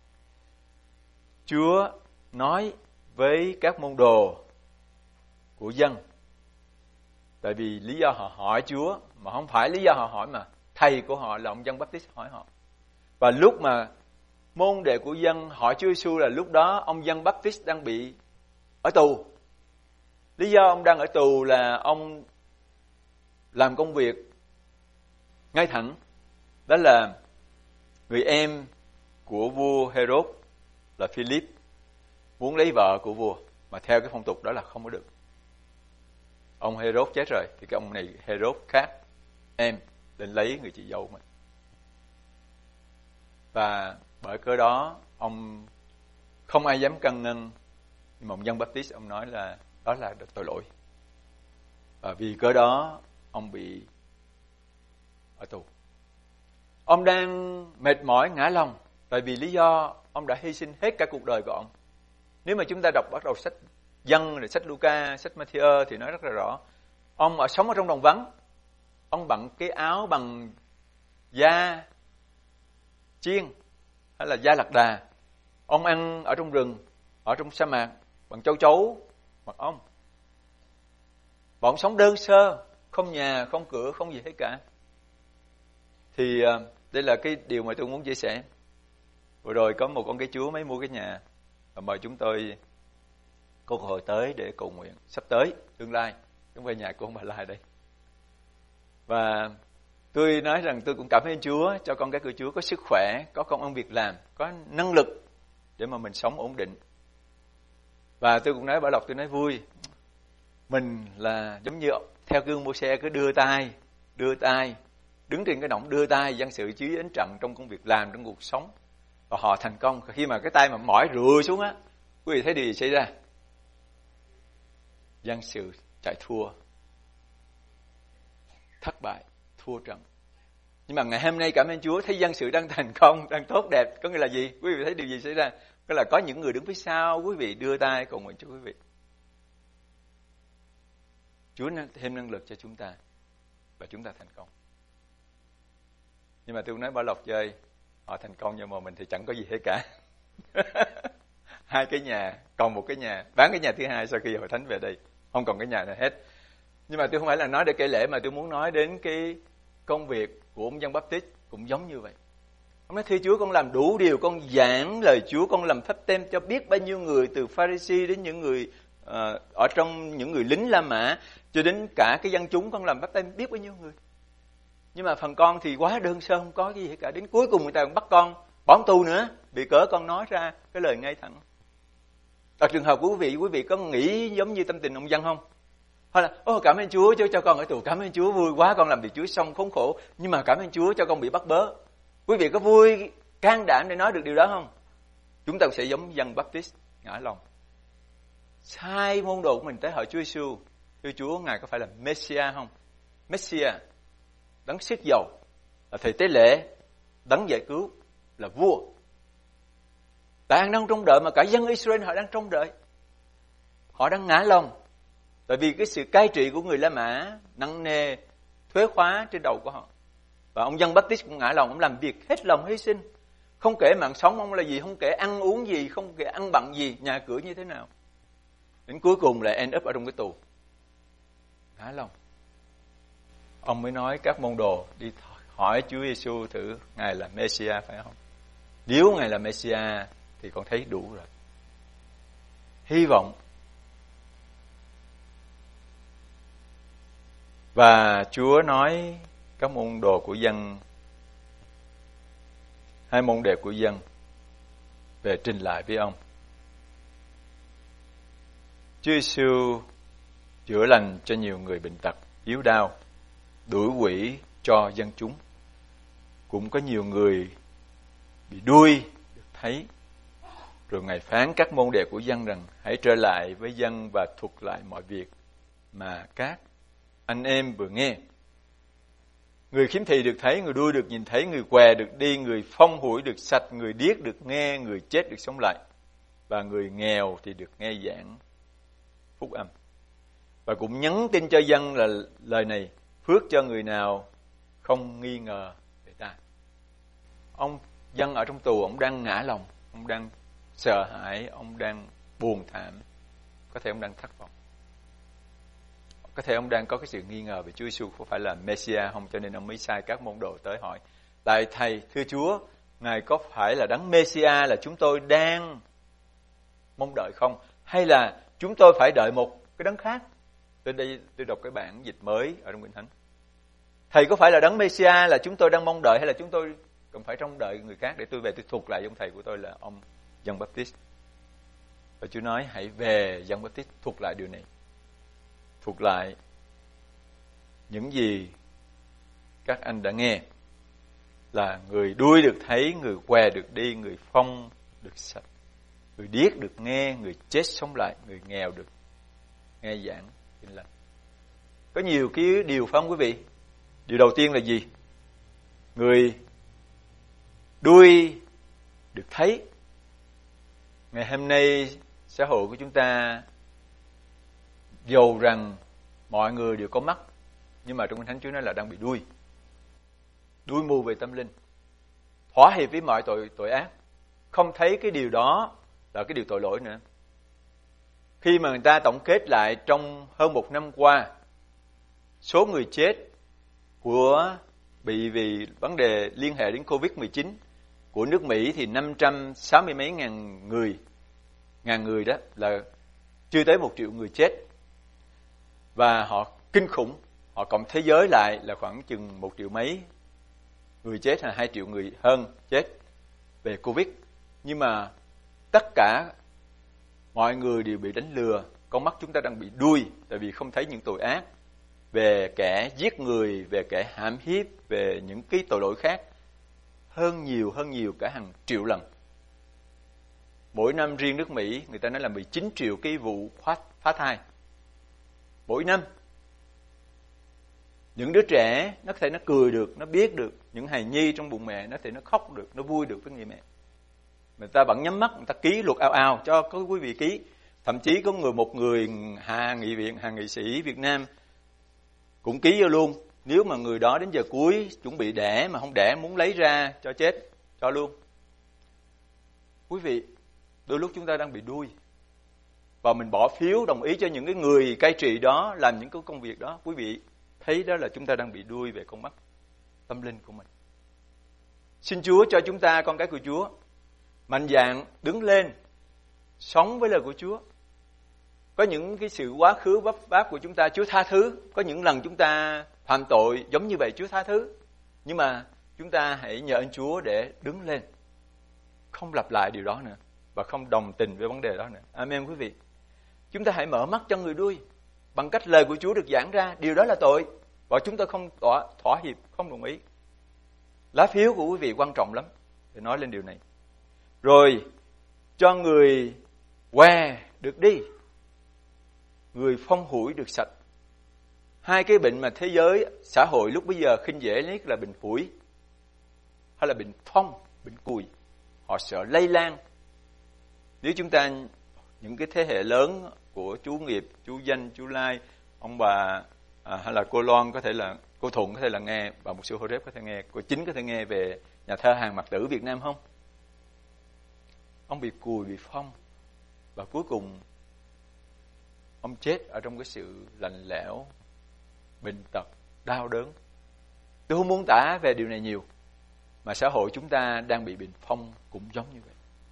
Chúa nói với các môn đồ của dân, tại vì lý do họ hỏi Chúa, mà không phải lý do họ hỏi, mà thầy của họ là ông Giăng Baptist hỏi họ. Và lúc mà môn đệ của dân hỏi Chúa Giêsu là lúc đó ông Giăng Baptist đang bị ở tù. Lý do ông đang ở tù là ông làm công việc ngay thẳng, Đó là người em của vua Herod là Philip muốn lấy vợ của vua, mà theo cái phong tục đó là không có được. Ông Herod chết rồi thì cái ông này Herod khác em lên lấy người chị dâu mình. Và bởi cớ đó ông không ai dám can ngăn, nhưng mà ông Giăng Baptist ông nói là đó là tội lỗi. Và vì cớ đó ông bị ở tù. Ông đang mệt mỏi ngã lòng, tại vì lý do ông đã hy sinh hết cả cuộc đời của ông. Nếu mà chúng ta đọc bắt đầu sách Giăng, rồi sách Luca, sách Matthew thì nói rất là rõ. Ông sống ở trong đồng vắng, ông bận cái áo bằng da chiên hay là da lạc đà. Ông ăn ở trong rừng, ở trong sa mạc bằng châu chấu mặc ong. Và ông sống đơn sơ, không nhà, không cửa, không gì hết cả. Thì đây là cái điều mà tôi muốn chia sẻ. Vừa rồi có một ông cái chúa mới mua cái nhà và mời chúng tôi có cơ hội tới để cầu nguyện sắp tới tương lai chúng về nhà của ông bà Lai đây. Và tôi nói rằng tôi cũng cảm ơn Chúa cho con cái của Chúa có sức khỏe, có công ăn việc làm, có năng lực để mà mình sống ổn định. Và tôi cũng nói Bảo Lộc, tôi nói vui, mình là giống như theo gương Mô-se cứ đưa tay, đứng trên cái nọng đưa tay dân sự chí đến trận trong công việc làm, trong cuộc sống. Và họ thành công. Khi mà cái tay mà mỏi rùa xuống á, quý vị thấy điều gì xảy ra? Dân sự chạy thua, thất bại, thua trận. Nhưng mà ngày hôm nay cảm ơn Chúa thấy dân sự đang thành công, đang tốt đẹp. Có nghĩa là gì? Quý vị thấy điều gì xảy ra? Có là có những người đứng phía sau, quý vị đưa tay cầu nguyện cho quý vị. Chúa thêm năng lực cho chúng ta và chúng ta thành công. Nhưng mà tôi nói Bảo Lộc chơi, họ thành công nhưng mà mình thì chẳng có gì hết cả. 2 cái nhà, còn 1 cái nhà, bán cái nhà thứ 2 sau khi hội thánh về đây, không còn cái nhà nào hết. Nhưng mà tôi không phải là nói để kể lễ, mà tôi muốn nói đến cái công việc của ông Giăng Baptist cũng giống như vậy. Ông nói thưa Chúa, con làm đủ điều, con giảng lời Chúa, con làm phép tem cho biết bao nhiêu người, từ Pharisee đến những người ở trong những người lính La Mã cho đến cả cái dân chúng, con làm phép tem biết bao nhiêu người. Nhưng mà phần con thì quá đơn sơ, không có cái gì hết cả. Đến cuối cùng người ta còn bắt con bỏ tù nữa, bị cỡ con nói ra cái lời ngay thẳng. Ở trường hợp của quý vị có nghĩ giống như tâm tình ông Giăng không? Hay là cảm ơn Chúa cho con ở tù, cảm ơn Chúa vui quá con làm việc Chúa xong khốn khổ, nhưng mà cảm ơn Chúa cho con bị bắt bớ. Quý vị có vui can đảm để nói được điều đó không? Chúng ta sẽ giống Giăng Baptist ngã lòng. Sai môn đồ của mình tới hỏi Chúa Giêsu, thưa Chúa, Ngài có phải là Messiah không? Messiah, đấng xiết dầu, là thầy tế lễ, đấng giải cứu, là vua. Tại anh đang trông đợi mà cả dân Israel họ đang trông đợi. Họ đang ngã lòng. Tại vì cái sự cai trị của người La Mã nặng nề, thuế khóa trên đầu của họ. Và ông Giăng Baptist cũng ngã lòng, ông làm việc hết lòng hy sinh. Không kể mạng sống ông là gì, không kể ăn uống gì, không kể ăn bận gì, nhà cửa như thế nào. Đến cuối cùng lại end up ở trong cái tù. Ngã lòng. Ông mới nói các môn đồ đi hỏi Chúa Giêsu thử Ngài là Messiah phải không? Nếu Ngài là Messiah thì con thấy đủ rồi. Hy vọng. Và Chúa nói các môn đồ của dân, 2 môn đệ của dân về trình lại với ông. Chúa Giêsu chữa lành cho nhiều người bệnh tật, yếu đau, đuổi quỷ cho dân chúng. Cũng có nhiều người bị đuôi được thấy. Rồi Ngài phán các môn đệ của dân rằng hãy trở lại với dân và thuật lại mọi việc mà các anh em vừa nghe. Người khiếm thị được thấy, người đuôi được nhìn thấy, người què được đi, người phong hủi được sạch, người điếc được nghe, người chết được sống lại, và người nghèo thì được nghe giảng phúc âm. Và cũng nhắn tin cho dân là lời này, phước cho người nào không nghi ngờ về ta. Ông dân ở trong tù, ông đang ngã lòng, ông đang sợ hãi, ông đang buồn thảm, có thể ông đang thất vọng, có thể ông đang có cái sự nghi ngờ về Chúa Giêsu có phải là Messiah không, cho nên ông mới sai các môn đồ tới hỏi: Lạy thầy, thưa Chúa, Ngài có phải là đấng Messiah là chúng tôi đang mong đợi không, hay là chúng tôi phải đợi một cái đấng khác? Tôi đọc cái bản dịch mới ở trong Kinh Thánh. Thầy có phải là đấng Messiah là chúng tôi đang mong đợi, hay là chúng tôi cần phải trông đợi người khác để tôi về tôi thuộc lại ông thầy của tôi là ông Giăng Baptist? Và Chúa nói hãy về Giăng Baptist, thuộc lại điều này, thuộc lại những gì các anh đã nghe, là người đuôi được thấy, người què được đi, người phong được sạch, người điếc được nghe, người chết sống lại, người nghèo được nghe giảng tin lành. Có nhiều cái điều phải không quý vị? Điều đầu tiên là gì? Người đuôi được thấy. Ngày hôm nay xã hội của chúng ta dầu rằng mọi người đều có mắt, nhưng mà trong Kinh Thánh Chúa nói là đang bị đuôi mù về tâm linh, thỏa hiệp với mọi tội ác, không thấy cái điều đó là cái điều tội lỗi nữa. Khi mà người ta tổng kết lại trong hơn 1 năm qua, số người chết của bị vì vấn đề liên hệ đến Covid-19 của nước Mỹ thì 560 mấy ngàn người đó, là chưa tới 1 triệu người chết. Và họ kinh khủng, họ cộng thế giới lại là khoảng chừng 1 triệu mấy người chết, là 2 triệu người hơn chết về Covid. Nhưng mà tất cả mọi người đều bị đánh lừa. Con mắt chúng ta đang bị đuôi, tại vì không thấy những tội ác về kẻ giết người, về kẻ hãm hiếp, về những cái tội lỗi khác hơn nhiều cả hàng triệu lần. Mỗi năm riêng nước Mỹ, người ta nói là 19 triệu cái vụ phá thai. Mỗi năm. Những đứa trẻ, nó có thể nó cười được, nó biết được. Những hài nhi trong bụng mẹ, nó có thể nó khóc được, nó vui được với người mẹ. Người ta vẫn nhắm mắt, người ta ký luật ào cho có quý vị ký. Thậm chí có một người hạ nghị sĩ Việt Nam cũng ký vô luôn. Nếu mà người đó đến giờ cuối chuẩn bị đẻ mà không đẻ, muốn lấy ra cho chết, cho luôn. Quý vị, đôi lúc chúng ta đang bị đuôi, và mình bỏ phiếu đồng ý cho những cái người cai trị đó làm những cái công việc đó. Quý vị thấy đó là chúng ta đang bị đuôi về con mắt tâm linh của mình. Xin Chúa cho chúng ta, con cái của Chúa, mạnh dạn đứng lên, sống với lời của Chúa. Có những cái sự quá khứ vấp váp của chúng ta, Chúa tha thứ. Có những lần chúng ta phạm tội giống như vậy, Chúa tha thứ. Nhưng mà chúng ta hãy nhờ ơn Chúa để đứng lên, không lặp lại điều đó nữa, và không đồng tình với vấn đề đó nữa. Amen quý vị. Chúng ta hãy mở mắt cho người đuôi bằng cách lời của Chúa được giảng ra. Điều đó là tội, và chúng ta không thỏa hiệp, không đồng ý. Lá phiếu của quý vị quan trọng lắm để nói lên điều này. Rồi cho người què được đi, người phong hủi được sạch. Hai cái bệnh mà thế giới, xã hội lúc bây giờ khinh dễ nhất là bệnh phủi hay là bệnh phong, bệnh cùi. Họ sợ lây lan. Nếu chúng ta, những cái thế hệ lớn của chú Nghiệp, chú Danh, chú Lai, ông bà hay là cô Loan, có thể là cô Thuận có thể là nghe, bà mục sư Horeb có thể nghe, cô Chính có thể nghe về nhà thơ Hàng Mặc Tử Việt Nam không? Ông bị cùi, bị phong, và cuối cùng ông chết ở trong cái sự lạnh lẽo, bệnh tật, đau đớn. Tôi không muốn tả về điều này nhiều, mà xã hội chúng ta đang bị bệnh phong cũng giống như vậy.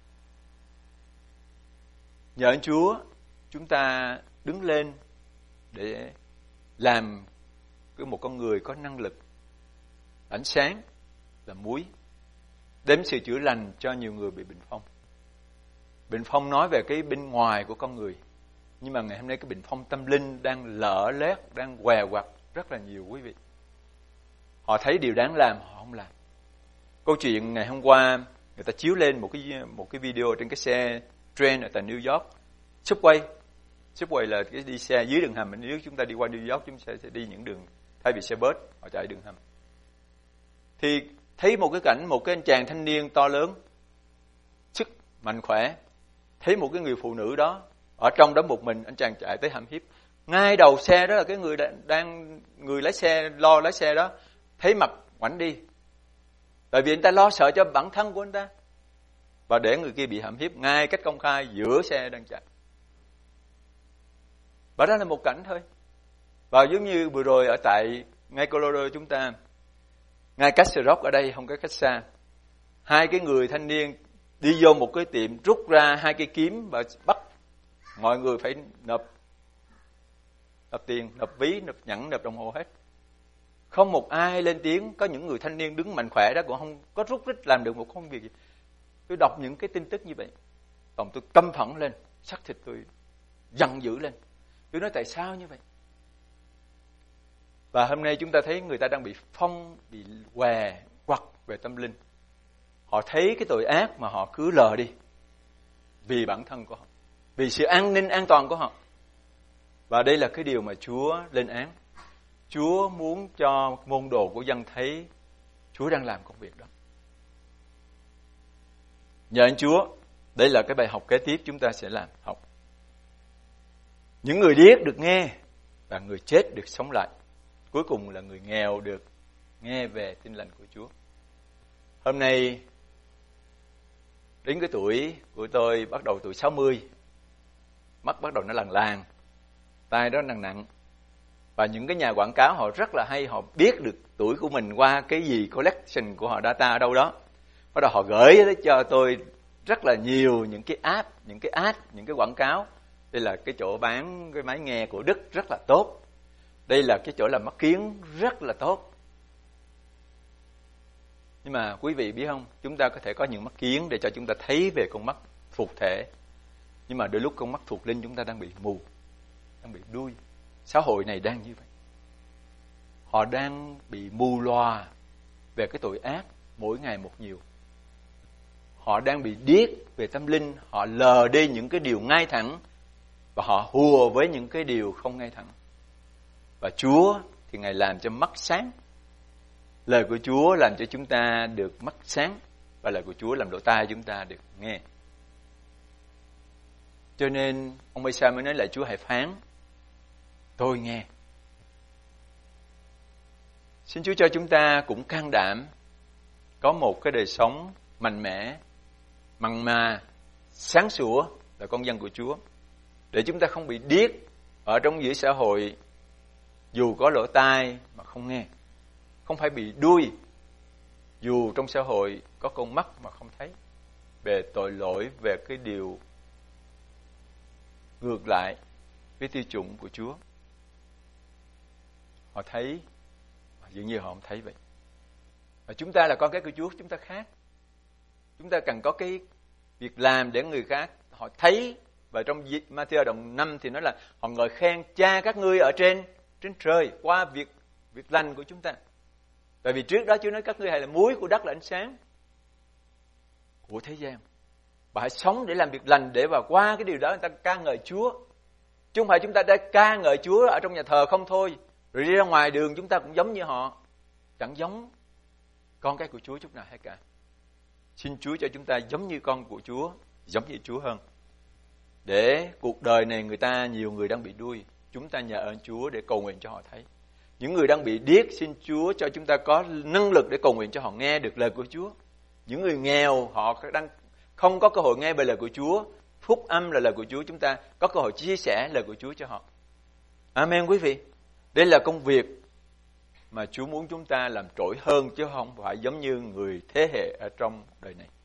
Nhờ ơn Chúa, chúng ta đứng lên để làm một con người có năng lực, ánh sáng, là muối, đem sự chữa lành cho nhiều người bị bệnh phong. Bệnh phong nói về cái bên ngoài của con người, nhưng mà ngày hôm nay cái bệnh phong tâm linh đang lở lét, đang què quặt rất là nhiều quý vị. Họ thấy điều đáng làm, họ không làm. Câu chuyện ngày hôm qua, người ta chiếu lên một cái video trên cái xe train ở tại New York, Subway là cái đi xe dưới đường hầm. Nếu chúng ta đi qua New York, chúng ta sẽ đi những đường, thay vì xe bus, họ chạy đường hầm. Thì thấy một cái cảnh, một cái anh chàng thanh niên to lớn, sức mạnh khỏe, thấy một cái người phụ nữ đó ở trong đó một mình, anh chàng chạy tới hãm hiếp. Ngay đầu xe đó là cái người người lái xe, lo lái xe đó, thấy mặt ngoảnh đi, tại vì anh ta lo sợ cho bản thân của anh ta, và để người kia bị hãm hiếp ngay cách công khai giữa xe đang chạy. Và đó là một cảnh thôi. Và giống như vừa rồi ở tại ngay Colorado chúng ta, ngay Castle Rock ở đây không có cách xa, hai cái người thanh niên đi vô một cái tiệm, rút ra hai cây kiếm và bắt mọi người phải nộp tiền, nộp ví, nộp nhẫn, nộp đồng hồ hết. Không một ai lên tiếng, có những người thanh niên đứng mạnh khỏe đó cũng không có rút rít làm được một công việc gì. Tôi đọc những cái tin tức như vậy, còn tôi căm phẫn lên, xác thịt tôi giận dữ lên. Tôi nói tại sao như vậy? Và hôm nay chúng ta thấy người ta đang bị bị què quặt về tâm linh. Họ thấy cái tội ác mà họ cứ lờ đi vì bản thân của họ, vì sự an ninh an toàn của họ. Và đây là cái điều mà Chúa lên án. Chúa muốn cho môn đồ của dân thấy Chúa đang làm công việc đó. Nhờ ơn Chúa, đây là cái bài học kế tiếp chúng ta sẽ học. Những người điếc được nghe và người chết được sống lại. Cuối cùng là người nghèo được nghe về tin lành của Chúa. Hôm nay đến cái tuổi của tôi, bắt đầu tuổi 60, mắt bắt đầu nó làng, tai đó nặng. Và những cái nhà quảng cáo họ rất là hay, họ biết được tuổi của mình qua cái gì collection của họ, data ở đâu đó. Bắt đầu họ gửi cho tôi rất là nhiều những cái app, những cái ad, những cái quảng cáo. Đây là cái chỗ bán cái máy nghe của Đức rất là tốt. Đây là cái chỗ làm mắt kiếng rất là tốt. Nhưng mà quý vị biết không, chúng ta có thể có những mắt kiếng để cho chúng ta thấy về con mắt thuộc thể. Nhưng mà đôi lúc con mắt thuộc linh chúng ta đang bị mù, đang bị đuôi. Xã hội này đang như vậy. Họ đang bị mù lòa về cái tội ác mỗi ngày một nhiều. Họ đang bị điếc về tâm linh, họ lờ đi những cái điều ngay thẳng và họ hùa với những cái điều không ngay thẳng. Và Chúa thì Ngài làm cho mắt sáng. Lời của Chúa làm cho chúng ta được mắt sáng, và lời của Chúa làm lỗ tai chúng ta được nghe. Cho nên ông Mê-sa mới nói là Chúa hãy phán, tôi nghe. Xin Chúa cho chúng ta cũng can đảm, có một cái đời sống mạnh mẽ, mặn mà, sáng sủa là con dân của Chúa, để chúng ta không bị điếc ở trong giữa xã hội, dù có lỗ tai mà không nghe, không phải bị đuôi dù trong xã hội có con mắt mà không thấy, về tội lỗi, về cái điều ngược lại với tiêu chuẩn của Chúa. Họ thấy, dường như họ không thấy vậy. Và chúng ta là con cái của Chúa, chúng ta khác. Chúng ta cần có cái việc làm để người khác họ thấy. Và trong Ma-thi-ơ đoạn 5 thì nói là họ ngợi khen Cha các ngươi ở trên trời qua việc lành của chúng ta. Tại vì trước đó Chúa nói các ngươi hãy là muối của đất, là ánh sáng của thế gian. Và hãy sống để làm việc lành, để vào qua cái điều đó người ta ca ngợi Chúa. Chứ không phải chúng ta đã ca ngợi Chúa ở trong nhà thờ không thôi, rồi đi ra ngoài đường chúng ta cũng giống như họ. Chẳng giống con cái của Chúa chút nào hết cả. Xin Chúa cho chúng ta giống như con của Chúa, giống như Chúa hơn. Để cuộc đời này nhiều người đang bị đuôi, chúng ta nhờ ơn Chúa để cầu nguyện cho họ thấy. Những người đang bị điếc, xin Chúa cho chúng ta có năng lực để cầu nguyện cho họ nghe được lời của Chúa. Những người nghèo, họ đang không có cơ hội nghe về lời của Chúa, phúc âm là lời của Chúa, chúng ta có cơ hội chia sẻ lời của Chúa cho họ. Amen quý vị. Đây là công việc mà Chúa muốn chúng ta làm trội hơn, chứ không phải giống như người thế hệ ở trong đời này.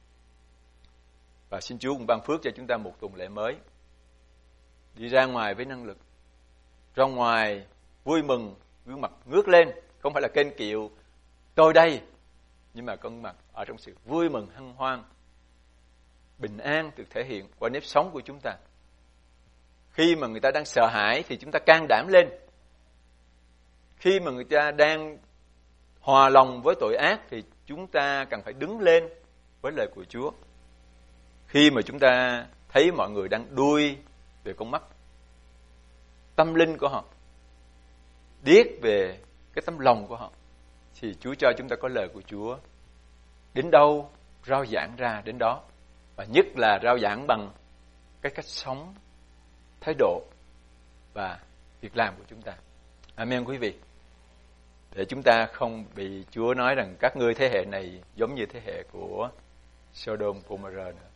Và xin Chúa cũng ban phước cho chúng ta một tuần lễ mới. Đi ra ngoài với năng lực. Ra ngoài vui mừng, gương mặt ngước lên. Không phải là kênh kiệu tôi đây, nhưng mà con mặt ở trong sự vui mừng hân hoan. Bình an được thể hiện qua nếp sống của chúng ta. Khi mà người ta đang sợ hãi thì chúng ta can đảm lên. Khi mà người ta đang hòa lòng với tội ác thì chúng ta cần phải đứng lên với lời của Chúa. Khi mà chúng ta thấy mọi người đang đuôi về con mắt, tâm linh của họ, điếc về cái tấm lòng của họ, thì Chúa cho chúng ta có lời của Chúa. Đến đâu rao giảng ra đến đó. Và nhất là rao giảng bằng cái cách sống, thái độ và việc làm của chúng ta. Amen quý vị. Để chúng ta không bị Chúa nói rằng các ngươi thế hệ này giống như thế hệ của Sodom Gomorrah nữa.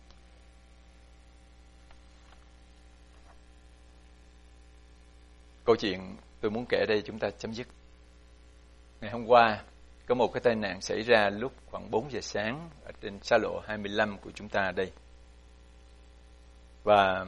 Câu chuyện tôi muốn kể đây chúng ta chấm dứt. Ngày hôm qua có một cái tai nạn xảy ra lúc khoảng 4 giờ sáng ở trên xa lộ 25 của chúng ta đây. Và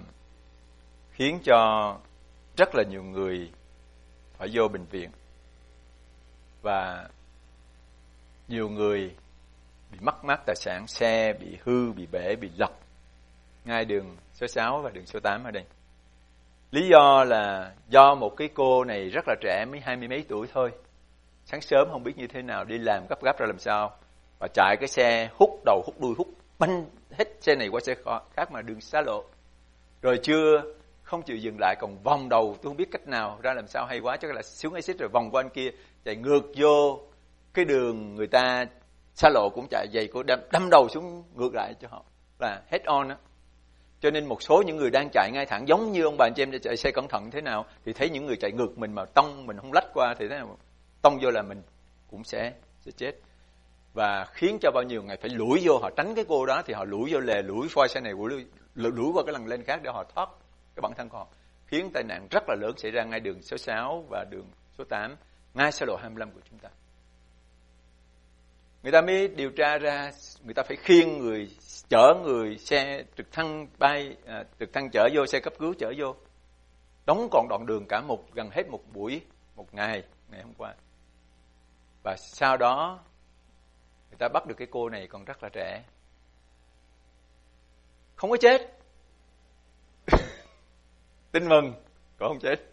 khiến cho rất là nhiều người phải vô bệnh viện. và nhiều người bị mất mát tài sản, xe bị hư, bị bể, bị lật ngay đường số 6 và đường số 8 ở đây. Lý do là do một cái cô này rất là trẻ, mới 20 mấy tuổi thôi. Sáng sớm không biết như thế nào, đi làm gấp gáp ra làm sao, và chạy cái xe hút đầu hút đuôi hút banh hết xe này qua xe khác mà đường xa lộ. Rồi không chịu dừng lại, còn vòng đầu, tôi không biết cách nào ra làm sao hay quá, chắc là xuống exit rồi vòng qua anh kia, chạy ngược vô cái đường người ta xa lộ cũng chạy vậy, cô đâm đầu xuống ngược lại cho họ, là head on á. Cho nên một số những người đang chạy ngay thẳng giống như ông bà anh chị em để chạy xe cẩn thận thế nào, thì thấy những người chạy ngược mình mà tông mình không lách qua thì thế nào tông vô là mình cũng sẽ chết. Và khiến cho bao nhiêu người phải lủi vô, họ tránh cái cô đó thì họ lủi vô lề, lủi qua xe này, lủi qua cái lần lên khác để họ thoát cái bản thân của họ, khiến tai nạn rất là lớn xảy ra ngay đường số 6 và đường số 8, ngay xa lộ 25 của chúng ta. Người ta mới điều tra ra, người ta phải khiêng người, chở người, xe trực thăng trực thăng chở vô, xe cấp cứu chở vô, đóng còn đoạn đường cả gần hết một buổi, một ngày hôm qua. Và sau đó người ta bắt được cái cô này còn rất là trẻ, không có chết. Tin mừng, còn không chết.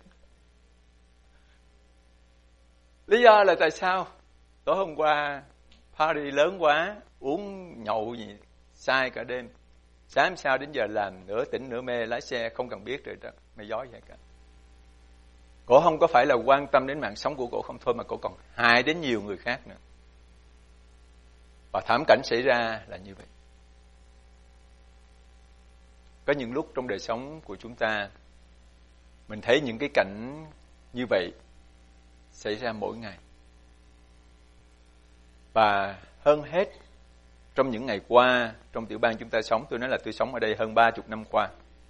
Lý do là tại sao? Tối hôm qua party lớn quá, uống nhậu gì sai cả đêm, sáng sau đến giờ làm nửa tỉnh nửa mê, lái xe không cần biết rồi đó, mày gió vậy cả. Cổ không có phải là quan tâm đến mạng sống của cổ không thôi, mà cổ còn hại đến nhiều người khác nữa. Và thảm cảnh xảy ra là như vậy. Có những lúc trong đời sống của chúng ta, mình thấy những cái cảnh như vậy xảy ra mỗi ngày. Và hơn hết, trong những ngày qua, trong tiểu bang chúng ta sống, tôi nói là tôi sống ở đây hơn 30 năm qua,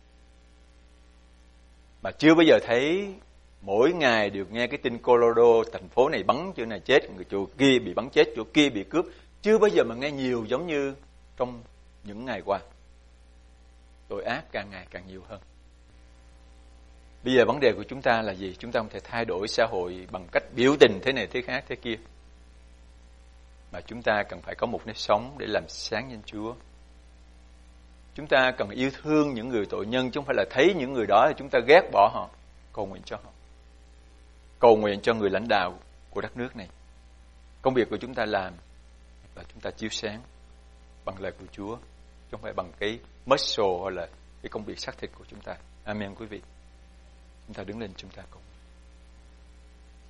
mà chưa bao giờ thấy mỗi ngày được nghe cái tin Colorado, thành phố này bắn chỗ này chết, người chỗ kia bị bắn chết, chỗ kia bị cướp. Chưa bao giờ mà nghe nhiều giống như trong những ngày qua. Tội ác càng ngày càng nhiều hơn. Bây giờ vấn đề của chúng ta là gì? Chúng ta không thể thay đổi xã hội bằng cách biểu tình thế này thế khác thế kia, mà chúng ta cần phải có một nếp sống để làm sáng nhân Chúa. Chúng ta cần yêu thương những người tội nhân, chứ không phải là thấy những người đó thì chúng ta ghét bỏ họ. Cầu nguyện cho họ, cầu nguyện cho người lãnh đạo của đất nước này. Công việc của chúng ta làm là chúng ta chiếu sáng bằng lời của Chúa, chứ không phải bằng cái muscle hoặc là cái công việc xác thịt của chúng ta. Amen quý vị. Chúng ta đứng lên, chúng ta cầu.